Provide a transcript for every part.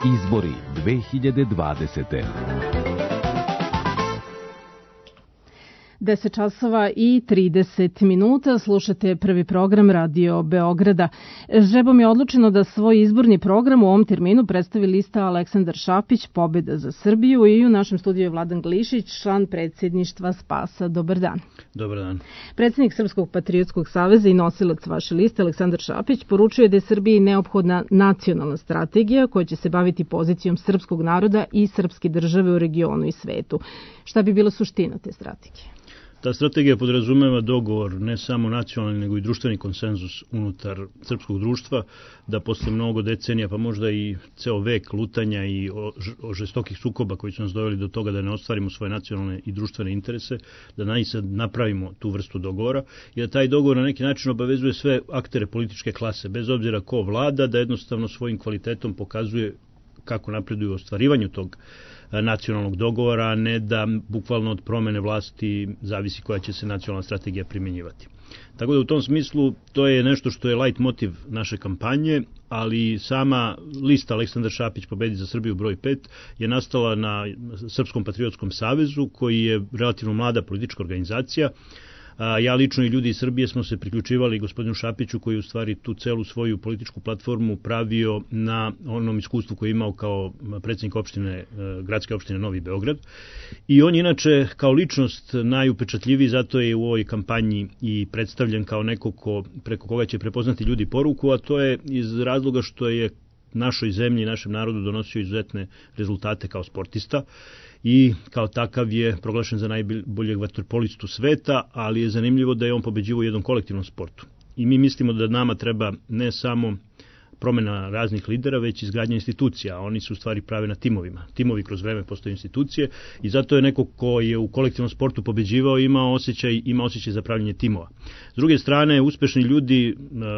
Izbori 2020. 10 časova i 30 minuta, slušate prvi program Radio Beograda. Žrebom je odlučeno da svoj izborni program u ovom terminu predstavi lista Aleksandar Šapić, Pobeda za Srbiju, i u našem studiju je Vladan Glišić, član predsjedništva Spasa. Dobar dan. Dobar dan. Predsjednik Srpskog patriotskog saveza i nosilac vaše liste, Aleksandar Šapić, poručuje da je Srbiji neophodna nacionalna strategija koja će se baviti pozicijom srpskog naroda i srpske države u regionu i svetu. Šta bi bila suština te strategije? Ta strategija podrazumeva dogovor ne samo nacionalni nego i društveni konsenzus unutar srpskog društva, da posle mnogo decenija, pa možda i ceo vek lutanja i žestokih sukoba koji su nas doveli do toga da ne ostvarimo svoje nacionalne i društvene interese, da napravimo tu vrstu dogovora i da taj dogovor na neki način obavezuje sve aktere političke klase, bez obzira ko vlada, da jednostavno svojim kvalitetom pokazuje kako napreduju u ostvarivanju tog nacionalnog dogovora, a ne da bukvalno od promene vlasti zavisi koja će se nacionalna strategija primjenjivati. Tako da u tom smislu to je nešto što je light motiv naše kampanje, ali sama lista Aleksandar Šapić Pobedi za Srbiju broj 5 je nastala na Srpskom patriotskom savezu, koji je relativno mlada politička organizacija. Ja lično i ljudi iz Srbije smo se priključivali gospodinu Šapiću, koji u stvari tu celu svoju političku platformu pravio na onom iskustvu koji je imao kao predsjednik opštine, gradske opštine Novi Beograd. I on je inače kao ličnost najupečatljiviji, zato je u ovoj kampanji i predstavljen kao neko preko koga će prepoznati ljudi poruku, a to je iz razloga što je našoj zemlji i našem narodu donosio izuzetne rezultate kao sportista i kao takav je proglašen za najboljeg vaterpolistu sveta, ali je zanimljivo da je on pobeđivao u jednom kolektivnom sportu. I mi mislimo da nama treba ne samo promjena raznih lidera, već izgradnja institucija, a oni su u stvari prave na timovima. Timovi kroz vreme postaju institucije i zato je neko ko je u kolektivnom sportu pobeđivao ima osjećaj za pravljenje timova. S druge strane, uspešni ljudi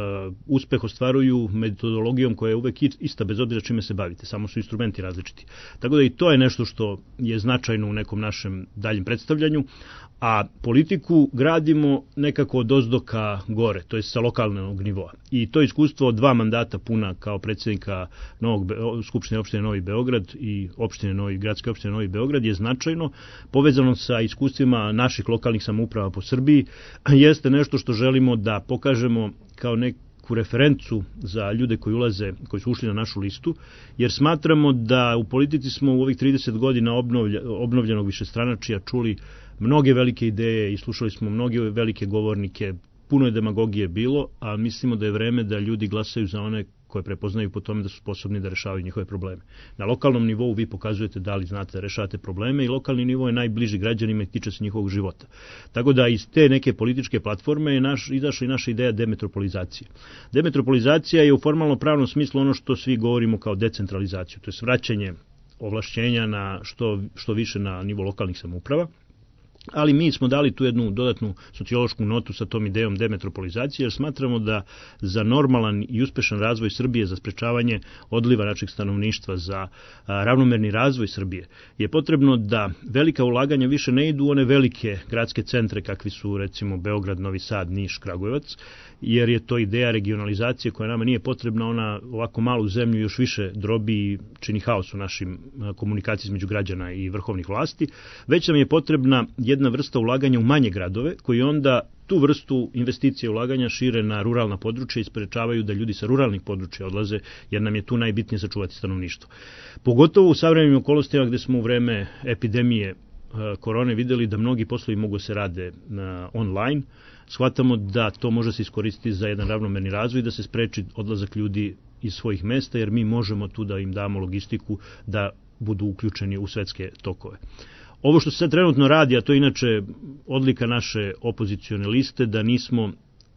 uspeh ostvaruju metodologijom koja je uvek ista, bez obzira čime se bavite, samo su instrumenti različiti. Tako da i to je nešto što je značajno u nekom našem daljem predstavljanju, a politiku gradimo nekako od ozdo ka gore, to je sa lokalnog nivoa. I to iskustvo od 2 mandata puna kao predsjednika Skupštine opštine Novi Beograd i gradske opštine Novi Beograd je značajno, povezano sa iskustvima naših lokalnih samouprava po Srbiji, jeste nešto što želimo da pokažemo kao neku referencu za ljude koji su ušli na našu listu, jer smatramo da u politici smo u ovih 30 godina obnovljenog višestranačja čuli mnoge velike ideje i slušali smo mnoge velike govornike, puno je demagogije bilo, a mislimo da je vreme da ljudi glasaju za one koje prepoznaju po tome da su sposobni da rešavaju njihove probleme. Na lokalnom nivou vi pokazujete da li znate da rešavate probleme i lokalni nivo je najbliži građanima i tiče se njihovog života. Tako da iz te neke političke platforme je izašla i naša ideja demetropolizacije. Demetropolizacija je u formalno pravnom smislu ono što svi govorimo kao decentralizaciju, to je vraćanje ovlašćenja na što više na nivo lokalnih samouprava. Ali mi smo dali tu jednu dodatnu sociološku notu sa tom idejom demetropolizacije, jer smatramo da za normalan i uspešan razvoj Srbije, za sprečavanje odliva našeg stanovništva, za ravnomerni razvoj Srbije, je potrebno da velika ulaganja više ne idu u one velike gradske centre kakvi su recimo Beograd, Novi Sad, Niš, Kragujevac, jer je to ideja regionalizacije koja nama nije potrebna, ona ovako malu zemlju još više drobi i čini haos u našim komunikaciji između građana i vrhovnih vlasti, već nam je potrebna jedna vrsta ulaganja u manje gradove, koji onda tu vrstu investicije ulaganja šire na ruralna područja i sprečavaju da ljudi sa ruralnih područja odlaze, jer nam je tu najbitnije sačuvati stanovništvo. Pogotovo u savremenim okolnostima gde smo u vreme epidemije korone videli da mnogi poslovi mogu se rade online, shvatamo da to može se iskoristiti za jedan ravnomerni razvoj, da se spreči odlazak ljudi iz svojih mesta, jer mi možemo tu da im damo logistiku da budu uključeni u svetske tokove. Ovo što se sad trenutno radi, a to je inače odlika naše opozicione liste, da nismo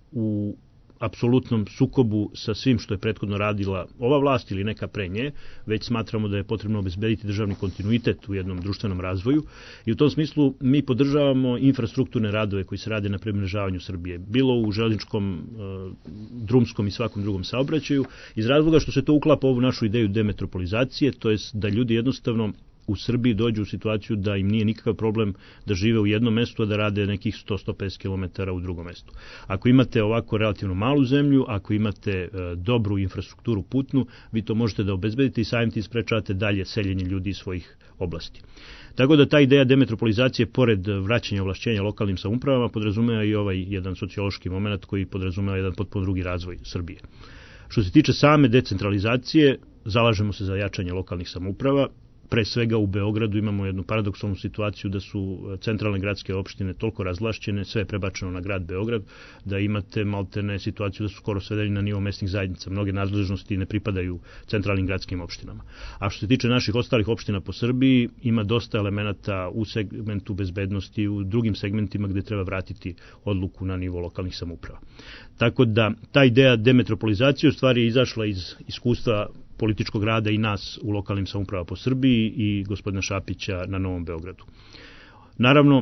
u apsolutnom sukobu sa svim što je prethodno radila ova vlast ili neka pre nje, već smatramo da je potrebno obezbediti državni kontinuitet u jednom društvenom razvoju i u tom smislu mi podržavamo infrastrukturne radove koji se rade na premrežavanju Srbije, bilo u železničkom, drumskom i svakom drugom saobraćaju, iz razloga što se to uklapa u ovu našu ideju demetropolizacije, to jest da ljudi jednostavno u Srbiji dođu u situaciju da im nije nikakav problem da žive u jednom mestu, a da rade nekih 100-150 km u drugom mestu. Ako imate ovako relativno malu zemlju, ako imate dobru infrastrukturu putnu, vi to možete da obezbedite i samim tim sprečavate dalje seljenje ljudi iz svojih oblasti. Tako da ta ideja demetropolizacije, pored vraćanja ovlašćenja lokalnim samoupravama, podrazumeva i ovaj jedan sociološki moment koji podrazumeva jedan potpuno drugi razvoj Srbije. Što se tiče same decentralizacije, zalažemo se za jačanje lokalnih samouprava. Pre svega u Beogradu imamo jednu paradoksalnu situaciju da su centralne gradske opštine toliko razvlašćene, sve je prebačeno na grad Beograd, da imate maltene situaciju da su skoro svedeni na nivo mesnih zajednica. Mnoge nadležnosti ne pripadaju centralnim gradskim opštinama. A što se tiče naših ostalih opština po Srbiji, ima dosta elemenata u segmentu bezbednosti i u drugim segmentima gde treba vratiti odluku na nivo lokalnih samouprava. Tako da ta ideja demetropolizacije u stvari je izašla iz iskustva političkog rada i nas u lokalnim samoupravama po Srbiji i gospodina Šapića na Novom Beogradu. Naravno,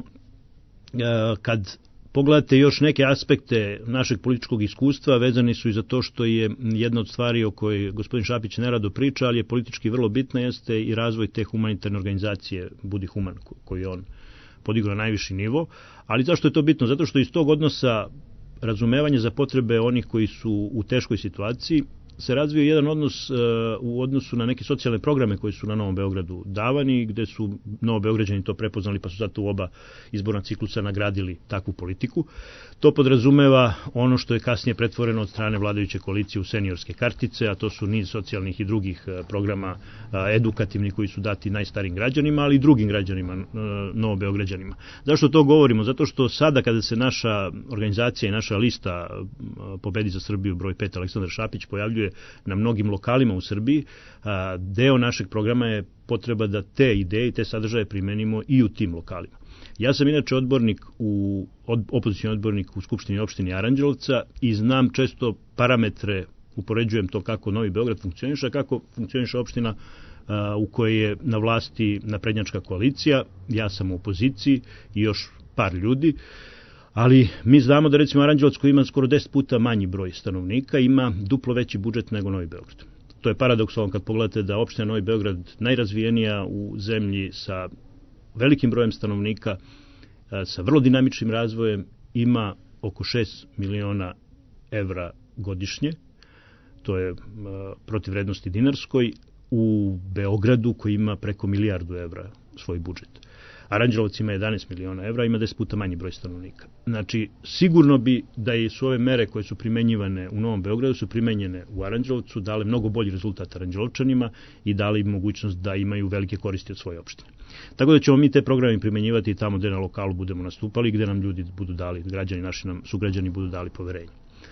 kad pogledate još neke aspekte našeg političkog iskustva, vezani su i za to što je jedna od stvari o kojoj gospodin Šapić nerado priča, ali je politički vrlo bitna, jeste i razvoj te humanitarne organizacije Budi human, koji je on podigao na najviši nivo. Ali zašto je to bitno? Zato što iz tog odnosa razumevanja za potrebe onih koji su u teškoj situaciji se razvio jedan odnos u odnosu na neke socijalne programe koji su na Novom Beogradu davani, gde su Novobeograđani to prepoznali, pa su zato u oba izborna ciklusa nagradili takvu politiku. To podrazumeva ono što je kasnije pretvoreno od strane vladajuće koalicije u seniorske kartice, a to su niz socijalnih i drugih programa edukativnih koji su dati najstarijim građanima, ali i drugim građanima, Novobeograđanima. Zašto to govorimo? Zato što sada kada se naša organizacija i naša lista Pobedi za Srbiju broj 5 Aleksandar Šapić pojavljuje na mnogim lokalima u Srbiji, deo našeg programa je potreba da te ideje i te sadržaje primenimo i u tim lokalima. Ja sam inače opozicioni odbornik u Skupštini opštine Aranđelovca i znam često parametre, upoređujem to kako Novi Beograd funkcioniše, kako funkcioniše opština u kojoj je na vlasti naprednjačka koalicija, ja sam u opoziciji i još par ljudi. Ali mi znamo da recimo Aranđelovac koji ima skoro 10 puta manji broj stanovnika ima duplo veći budžet nego Novi Beograd. To je paradoksalno kad pogledate da opština Novi Beograd najrazvijenija u zemlji sa velikim brojem stanovnika, sa vrlo dinamičnim razvojem, ima oko 6 miliona evra godišnje. To je protiv vrednosti dinarskoj. U Beogradu koji ima preko milijardu evra svoj budžet. Aranđelovac ima 11 miliona evra, ima 10 puta manji broj stanovnika. Znači, sigurno bi da su ove mere koje su primenjivane u Novom Beogradu su primenjene u Aranđelovcu, dale mnogo bolji rezultat Aranđelovčanima i dali im mogućnost da imaju velike koristi od svoje opštine. Tako da ćemo mi te programe primenjivati tamo gde na lokalu budemo nastupali, gde nam ljudi budu dali, građani naši nam sugrađani budu dali poverenje.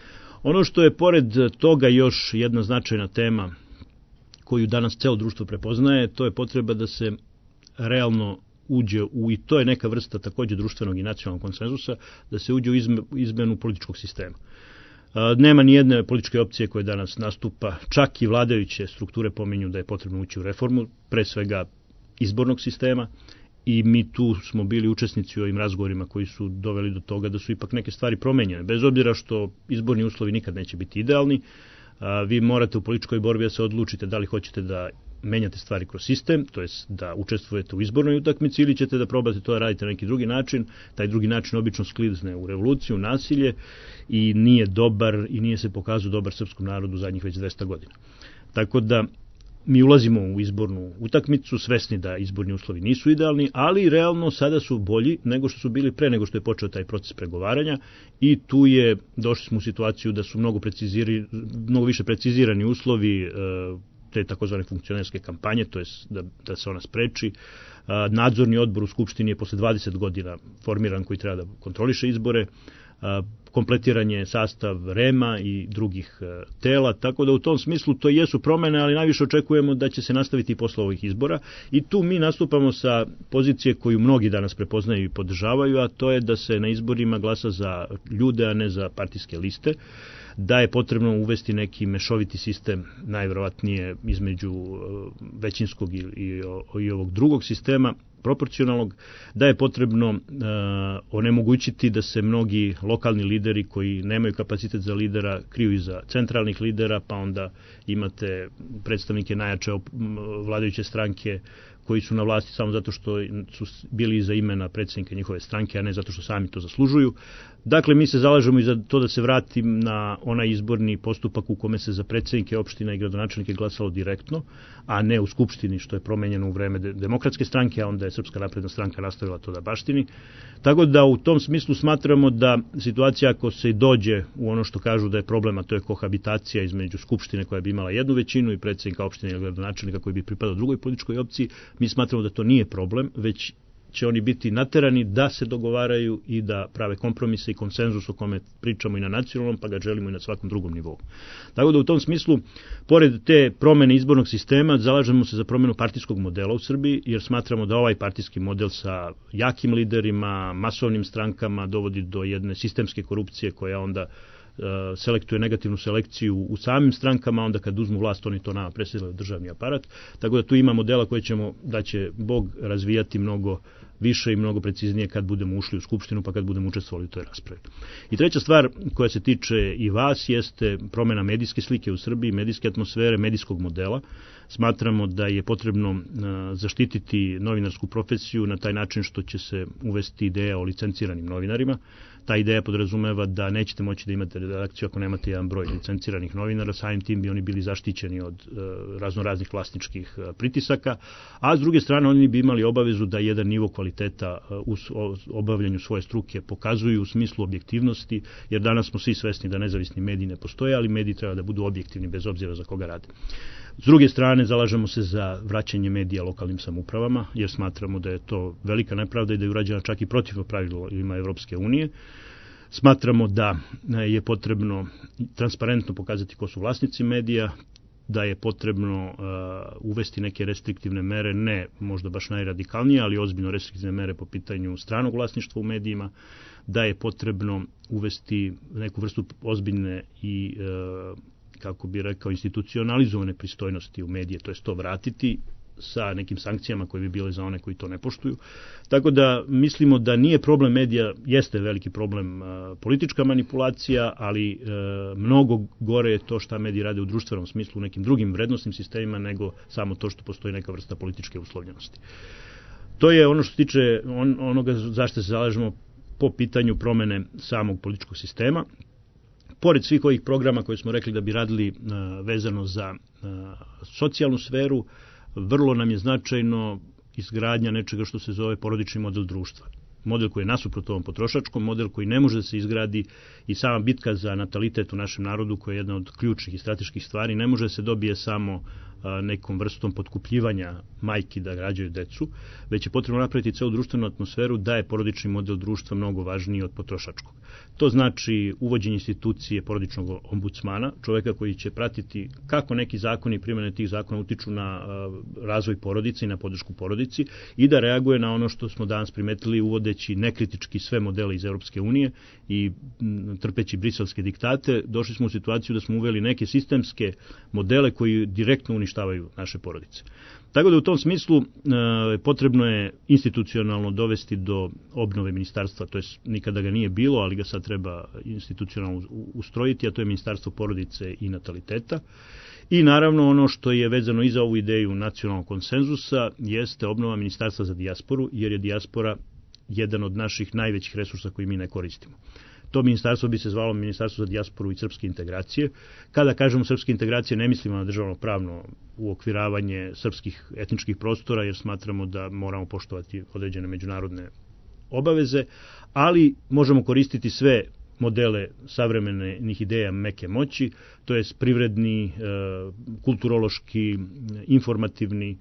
Ono što je pored toga još jedna značajna tema koju danas celo društvo prepoznaje, to je potreba da se realno uđe i to je neka vrsta takođe društvenog i nacionalnog konsenzusa, da se uđe u izmenu političkog sistema. Nema ni jedne političke opcije koje danas nastupa, čak i vladajuće strukture pominju da je potrebno ući u reformu, pre svega izbornog sistema, i mi tu smo bili učesnici u ovim razgovorima koji su doveli do toga da su ipak neke stvari promenjene. Bez obzira što izborni uslovi nikad neće biti idealni, vi morate u političkoj borbi da se odlučite da li hoćete da menjate stvari kroz sistem, to jest da učestvujete u izbornoj utakmici ili ćete da probate to da radite na neki drugi način. Taj drugi način obično sklizne u revoluciju, nasilje i nije dobar i nije se pokazao dobar srpskom narodu zadnjih već 200 godina. Tako da mi ulazimo u izbornu utakmicu, svesni da izborni uslovi nisu idealni, ali realno sada su bolji nego što su bili pre nego što je počeo taj proces pregovaranja i tu došli smo u situaciju da su mnogo više precizirani uslovi te takozvane funkcionerske kampanje, to je da se ona spreči. Nadzorni odbor u Skupštini je posle 20 godina formiran koji treba da kontroliše izbore, kompletiran je sastav REM-a i drugih tela, tako da u tom smislu to jesu promene, ali najviše očekujemo da će se nastaviti i posle ovih izbora i tu mi nastupamo sa pozicije koju mnogi danas prepoznaju i podržavaju, a to je da se na izborima glasa za ljude, a ne za partijske liste, da je potrebno uvesti neki mešoviti sistem, najverovatnije između većinskog i ovog drugog sistema. proporcionalnog, da je potrebno onemogućiti da se mnogi lokalni lideri koji nemaju kapacitet za lidera kriju iza centralnih lidera, pa onda imate predstavnike najjače vladajuće stranke koji su na vlasti samo zato što su bili iza imena predsjednika njihove stranke, a ne zato što sami to zaslužuju. Dakle, mi se zalažemo i za to da se vrati na onaj izborni postupak u kome se za predsjednike opština i gradonačelnike glasalo direktno, a ne u Skupštini, što je promenjeno u vreme Demokratske stranke, a onda je Srpska napredna stranka nastavila to da baštini. Tako da u tom smislu smatramo da situacija ako se dođe u ono što kažu da je problem, a to je kohabitacija između Skupštine koja bi imala jednu većinu i predsjednika opštine ili gradonačelnika koji bi pripadao drugoj političkoj opciji, mi smatramo da to nije problem, već će oni biti naterani da se dogovaraju i da prave kompromise i konsenzus o kome pričamo i na nacionalnom, pa ga želimo i na svakom drugom nivou. Tako da u tom smislu, pored te promene izbornog sistema, zalažemo se za promenu partijskog modela u Srbiji, jer smatramo da ovaj partijski model sa jakim liderima, masovnim strankama dovodi do jedne sistemske korupcije koja onda selektuje negativnu selekciju u samim strankama, onda kad uzmu vlast oni to nama preselaju državni aparat, tako da tu ima modela koje da će Bog razvijati mnogo više i mnogo preciznije kad budemo ušli u Skupštinu, pa kad budemo učestvovali u toj raspravi. I treća stvar koja se tiče i vas jeste promena medijske slike u Srbiji, medijske atmosfere, medijskog modela. Smatramo da je potrebno zaštititi novinarsku profesiju na taj način što će se uvesti ideja o licenciranim novinarima. Ta ideja podrazumeva da nećete moći da imate redakciju ako nemate jedan broj licenciranih novinara, samim tim bi oni bili zaštićeni od raznoraznih vlasničkih pritisaka, a s druge strane oni bi imali obavezu da jedan nivo kvaliteta u obavljanju svoje struke pokazuju u smislu objektivnosti, jer danas smo svi svesni da nezavisni mediji ne postoje, ali mediji treba da budu objektivni bez obzira za koga rade. S druge strane, zalažemo se za vraćanje medija lokalnim samoupravama, jer smatramo da je to velika nepravda i da je urađena čak i protivno pravilima Evropske unije. Smatramo da je potrebno transparentno pokazati ko su vlasnici medija, da je potrebno uvesti neke restriktivne mere, ne možda baš najradikalnije, ali ozbiljno restriktivne mere po pitanju stranog vlasništva u medijima, da je potrebno uvesti neku vrstu ozbiljne i kako bi rekao, institucionalizovane pristojnosti u medije, to je to vratiti sa nekim sankcijama koje bi bile za one koji to ne poštuju. Tako da mislimo da nije problem medija, jeste veliki problem politička manipulacija, ali mnogo gore je to šta mediji rade u društvenom smislu, u nekim drugim vrednostnim sistemima, nego samo to što postoji neka vrsta političke uslovljenosti. To je ono što se tiče onoga zašto se zalažemo po pitanju promene samog političkog sistema. Pored svih ovih programa koje smo rekli da bi radili vezano za socijalnu sferu, vrlo nam je značajno izgradnja nečega što se zove porodični model društva. Model koji je nasuprot ovom potrošačkom, model koji ne može da se izgradi i sama bitka za natalitet u našem narodu, koja je jedna od ključnih i strateških stvari, ne može da se dobije samo nekom vrstom potkupljivanja majki da rađaju decu, već je potrebno napraviti celu društvenu atmosferu da je porodični model društva mnogo važniji od potrošačkog. To znači uvođenje institucije porodičnog ombudsmana, čoveka koji će pratiti kako neki zakoni i primjene tih zakona utiču na razvoj porodice i na podršku porodici i da reaguje na ono što smo danas primetili uvodeći nekritički sve modele iz Europske unije i trpeći briselske diktate. Došli smo u situaciju da smo uveli neke sistemske modele koji direktno uništavaju naše porodice. Tako da u tom smislu potrebno je institucionalno dovesti do obnove ministarstva, to je nikada ga nije bilo, ali ga sad treba institucionalno ustrojiti, a to je ministarstvo porodice i nataliteta. I naravno ono što je vezano i za ovu ideju nacionalnog konsenzusa jeste obnova ministarstva za dijasporu, jer je dijaspora jedan od naših najvećih resursa koji mi ne koristimo. To ministarstvo bi se zvalo Ministarstvo za dijasporu i srpske integracije. Kada kažemo srpske integracije, ne mislimo na državno pravno uokviravanje srpskih etničkih prostora, jer smatramo da moramo poštovati određene međunarodne obaveze, ali možemo koristiti sve modele savremenih ideja meke moći, to je privredni, kulturološki, informativni,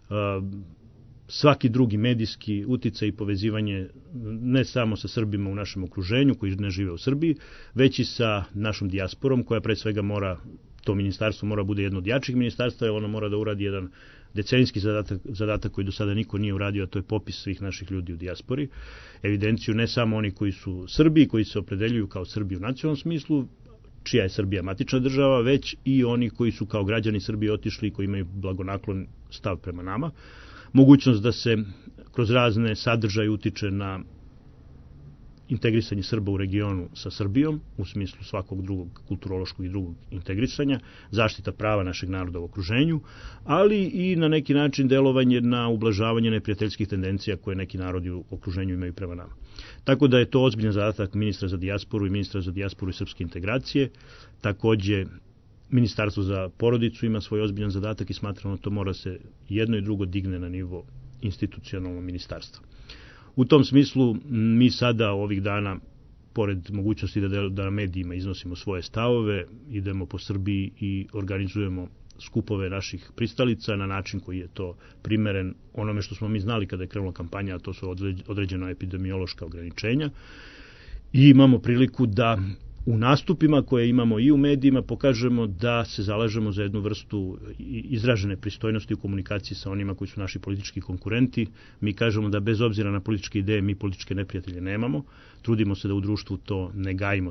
svaki drugi medijski uticaj i povezivanje ne samo sa Srbima u našem okruženju koji ne žive u Srbiji, već i sa našom dijasporom koja pre svega to ministarstvo mora bude jedno od jačih ministarstva, jer ono mora da uradi jedan decenijski zadatak koji do sada niko nije uradio, a to je popis svih naših ljudi u dijaspori. Evidenciju ne samo oni koji su Srbi, koji se opredeljuju kao Srbi u nacionalnom smislu, čija je Srbija matična država, već i oni koji su kao građani Srbije otišli i koji imaju blagonaklon stav prema nama. Mogućnost da se kroz razne sadržaje utiče na integrisanje Srba u regionu sa Srbijom, u smislu svakog drugog kulturološkog i drugog integrisanja, zaštita prava našeg naroda u okruženju, ali i na neki način delovanje na ublažavanje neprijateljskih tendencija koje neki narodi u okruženju imaju prema nama. Tako da je to ozbiljan zadatak ministra za dijasporu i ministra za dijasporu i srpske integracije. Takođe, Ministarstvo za porodicu ima svoj ozbiljan zadatak i smatramo da to mora se jedno i drugo digne na nivo institucionalnog ministarstva. U tom smislu mi sada ovih dana, pored mogućnosti da na medijima iznosimo svoje stavove, idemo po Srbiji i organizujemo skupove naših pristalica na način koji je to primeren onome što smo mi znali kada je krenula kampanja, a to su određena epidemiološka ograničenja. I imamo priliku da u nastupima koje imamo i u medijima pokažemo da se zalažemo za jednu vrstu izražene pristojnosti u komunikaciji sa onima koji su naši politički konkurenti. Mi kažemo da bez obzira na političke ideje mi političke neprijatelje nemamo. Trudimo se da u društvu to ne gajimo,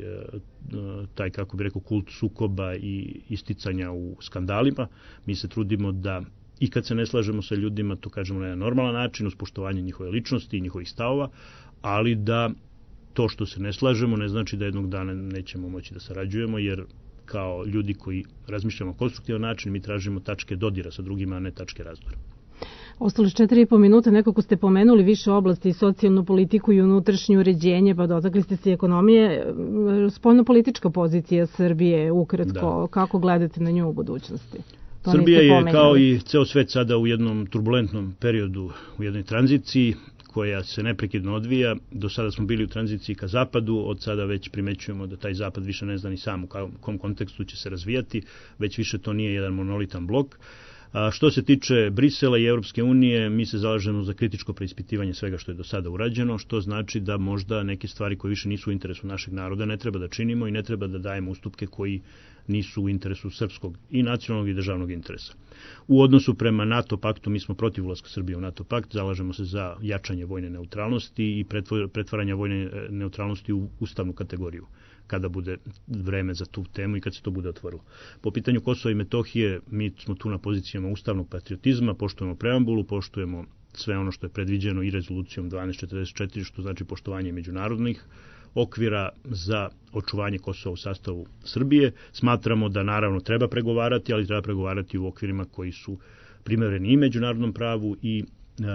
taj kako bi rekao, kult sukoba i isticanja u skandalima. Mi se trudimo da i kad se ne slažemo sa ljudima to kažemo na jedan normalan način, uz poštovanje njihove ličnosti i njihovih stavova, ali da to što se ne slažemo ne znači da jednog dana nećemo moći da sarađujemo, jer kao ljudi koji razmišljamo konstruktivan način, mi tražimo tačke dodira sa drugima, a ne tačke razdora. Ostali 4,5 minuta, nekako ste pomenuli više oblasti, socijalnu politiku i unutrašnje uređenje, pa dotakli ste se ekonomije. Spoljno-politička pozicija Srbije, ukratko, kako gledate na nju u budućnosti? Srbija je kao i ceo svet sada u jednom turbulentnom periodu, u jednoj tranziciji koja se neprekidno odvija. Do sada smo bili u tranziciji ka zapadu, od sada već primećujemo da taj zapad više ne zna ni sam u kom kontekstu će se razvijati, već više to nije jedan monolitan blok. Što se tiče Brisela i Europske unije, mi se zalažemo za kritičko preispitivanje svega što je do sada urađeno, što znači da možda neke stvari koje više nisu u interesu našeg naroda ne treba da činimo i ne treba da dajemo ustupke koji nisu u interesu srpskog i nacionalnog i državnog interesa. U odnosu prema NATO paktu, mi smo protiv ulaska Srbije u NATO pakt, zalažemo se za jačanje vojne neutralnosti i pretvaranja vojne neutralnosti u ustavnu kategoriju, kada bude vreme za tu temu i kad se to bude otvorilo. Po pitanju Kosova i Metohije, mi smo tu na pozicijama ustavnog patriotizma, poštujemo preambulu, poštujemo sve ono što je predviđeno i rezolucijom 1244, što znači poštovanje međunarodnih okvira za očuvanje Kosova u sastavu Srbije. Smatramo da naravno treba pregovarati, ali treba pregovarati u okvirima koji su primereni i međunarodnom pravu i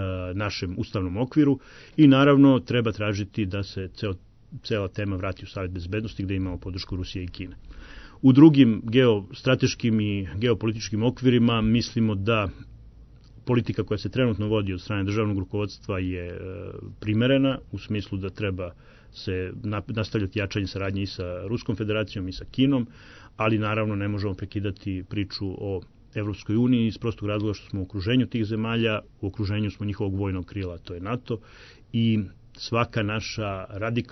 našem ustavnom okviru i naravno treba tražiti da se cela tema vrati u Savet bezbednosti gde imamo podršku Rusije i Kine. U drugim geostrateškim i geopolitičkim okvirima mislimo da politika koja se trenutno vodi od strane državnog rukovodstva je primerena u smislu da treba se nastavljati jačanje saradnje i sa Ruskom federacijom i sa Kinom, ali naravno ne možemo prekidati priču o Evropskoj uniji iz prostog razloga što smo u okruženju tih zemalja, u okruženju smo njihovog vojnog krila, to je NATO, i svaka naša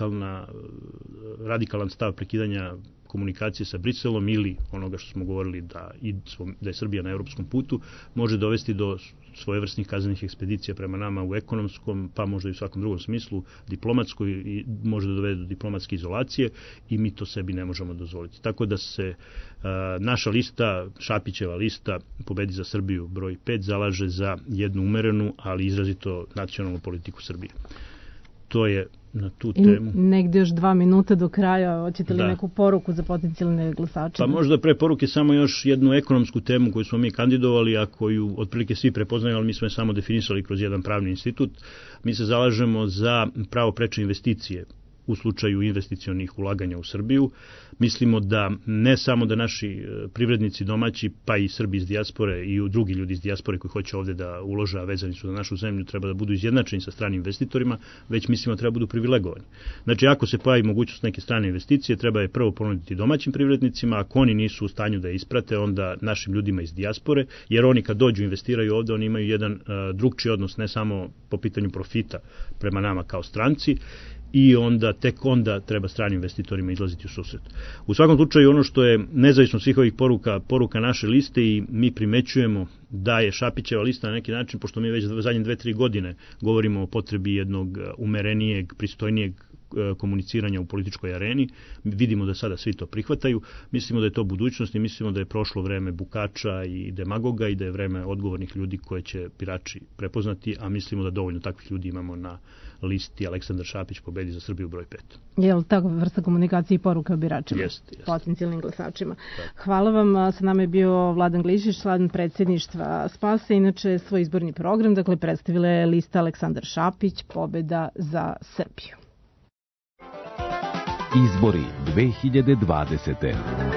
radikalan stav prekidanja komunikacije sa Briselom ili onoga što smo govorili da je Srbija na evropskom putu, može dovesti do svojevrsnih kaznenih ekspedicija prema nama u ekonomskom, pa možda i u svakom drugom smislu, diplomatskoj, i može da dovede do diplomatske izolacije i mi to sebi ne možemo dozvoliti. Tako da se naša lista, Šapićeva lista Pobedi za Srbiju broj 5, zalaže za jednu umerenu, ali izrazito nacionalnu politiku Srbije. To je na tu temu. Negde još 2 minuta do kraja, hoćete li neku poruku za potencijalne glasače? Pa možda pre poruke samo još jednu ekonomsku temu koju smo mi kandidovali, a koju otprilike svi prepoznaju, ali mi smo je samo definisali kroz jedan pravni institut. Mi se zalažemo za pravo preče investicije u slučaju investicionih ulaganja u Srbiju. Mislimo da ne samo da naši privrednici domaći, pa i Srbi iz dijaspore i drugi ljudi iz dijaspore koji hoće ovde da ulože, a vezani su za našu zemlju, treba da budu izjednačeni sa stranim investitorima, već mislimo da treba budu privilegovani. Znači, ako se pojavi mogućnost neke strane investicije, treba je prvo ponuditi domaćim privrednicima, ako oni nisu u stanju da je isprate, onda našim ljudima iz dijaspore, jer oni kad dođu investiraju ovde, oni imaju jedan drugčiji odnos, ne samo po pitanju profita prema nama kao stranci, i tek onda treba stranim investitorima izlaziti u susret. U svakom slučaju ono što je nezavisno svih ovih poruka naše liste, i mi primećujemo da je Šapićeva lista na neki način, pošto mi već zadnje 2-3 godine govorimo o potrebi jednog umerenijeg, pristojnijeg komuniciranja u političkoj areni. Vidimo da sada svi to prihvataju. Mislimo da je to budućnost i mislimo da je prošlo vreme bukača i demagoga i da je vreme odgovornih ljudi koje će birači prepoznati, a mislimo da dovoljno takvih ljudi imamo na listi Aleksandar Šapić pobedi za Srbiju broj 5. Je li takva vrsta komunikacije i poruka biračima, potencijalnim glasačima? Tak. Hvala vam. Sa nama je bio Vladan Glišić, član predsjedništva SPAS-a. Inače, svoj izborni program, dakle, predstavila je lista Aleksandar Šapić, pobeda za Srbiju. Izbori 2020.